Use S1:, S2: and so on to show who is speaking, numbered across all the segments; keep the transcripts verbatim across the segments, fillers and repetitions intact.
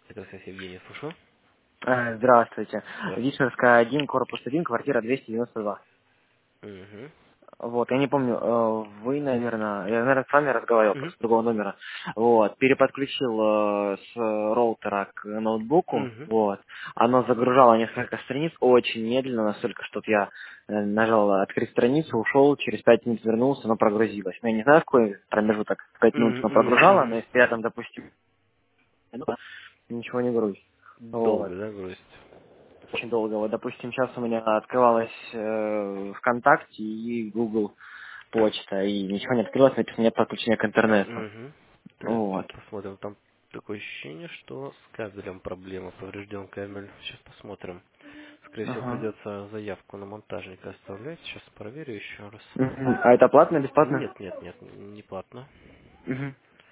S1: Это связь Евгений, слушаю.
S2: Э, Здравствуйте.
S1: Здравствуйте.
S2: Вишневская один, корпус один, квартира двести девяносто два.
S1: Угу.
S2: Вот, я не помню, э, вы, наверное, я, наверное, с вами разговаривал,
S1: Угу.
S2: просто с другого номера. Вот, переподключил э, с роутера к ноутбуку,
S1: Угу.
S2: вот. Оно загружало несколько страниц очень медленно, настолько, что я э, нажал открыть страницу, ушел, через пять минут вернулся, оно прогрузилось. Ну, я не знаю, в какой промежуток, пять минут оно прогружало,
S1: Угу.
S2: но если я там, допустим, ничего не грузит. Вот.
S1: Долго, да, грусть?
S2: Очень долго. Вот, допустим, сейчас у меня открывалась э, ВКонтакте и Google почта, и ничего не открылось, написано нет подключения к интернету.
S1: Угу. Так, сейчас
S2: Вот.
S1: посмотрим. Там такое ощущение, что с кабелем проблема, поврежден кабель. Сейчас посмотрим. Скорее всего,
S2: Ага.
S1: придется заявку на монтажника оставлять. Сейчас проверю еще раз.
S2: Мгм. А это платно, бесплатно?
S1: Нет, нет, нет, не платно.
S2: Мгм.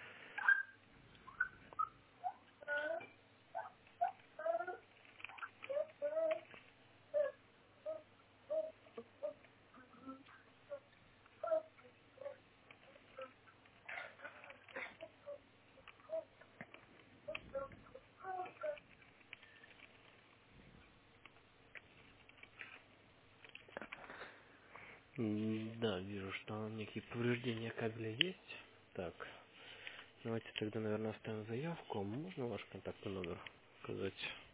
S1: М, Да, вижу, что некие повреждения кабеля есть. Так, давайте тогда, наверное, оставим заявку. Можно ваш контактный номер указать?